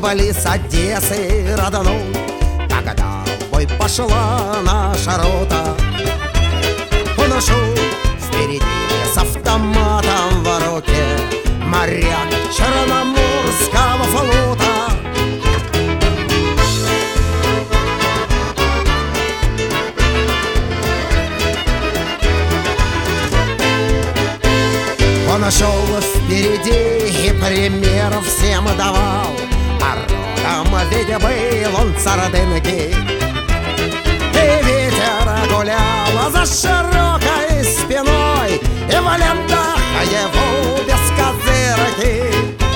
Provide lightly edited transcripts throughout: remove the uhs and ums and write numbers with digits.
близ Одессы родной, когда в бой пошла наша рота. Он шел впереди с автоматом в руке, моряк Черноморского флота. Он шел впереди и пример всем давал, а родом ведь был он с Ордынки. И ветер гулял за широкой спиной, и в лентах его без козырки.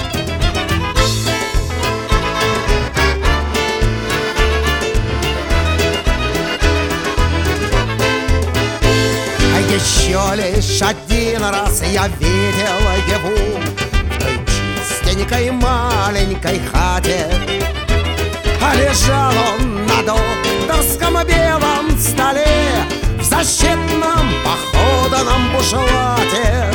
Еще лишь один раз я видел его в той чистенькой маленькой хате. А лежал он на докторском белом столе в защитном походном бушлате.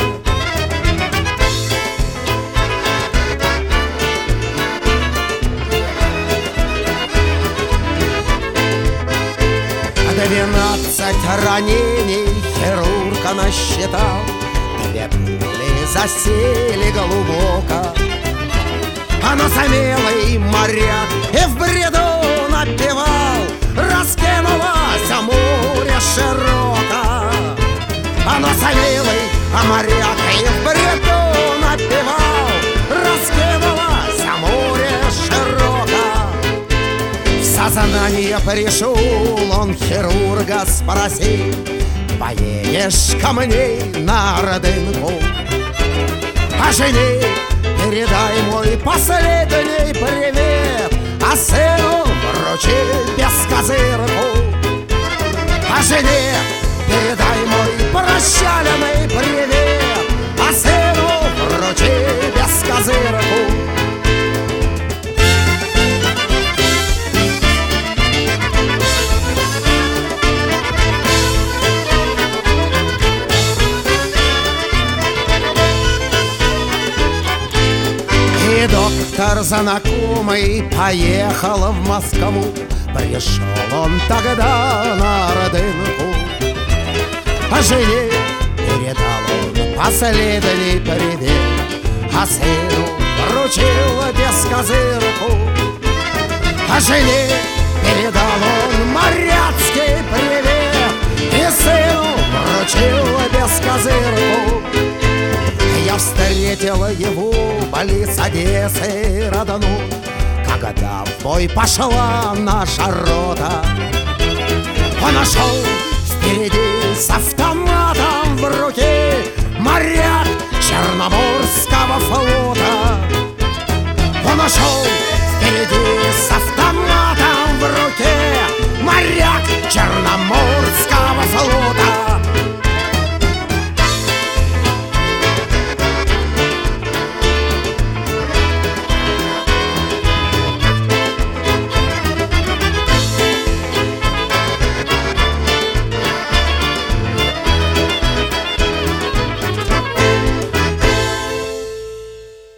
А 12 ранений хирург насчитал, 2 пули засели глубоко. А насмелый моряк и в бреду напевал: раскинулось море широко. А насмелый моряк и в бреду напевал: раскинулось море широко. В сознание пришел он хирурга спросил: поедешь ко мне на Ордынку? А жене передай мой последний привет, а сыну вручи бескозырку. А жене передай мой прощальный привет, а сыну вручи бескозырку. И доктор знакомый поехал в Москву. Пришел он тогда на Ордынку, а жене передал он последний привет, а сыну вручил бескозырку. А жене передал он моряцкий привет, и сыну вручил бескозырку. Я встретил его близ Одессы родной, когда в бой пошла наша рота. Он шел впереди с автоматом в руке, моряк Черноморского флота.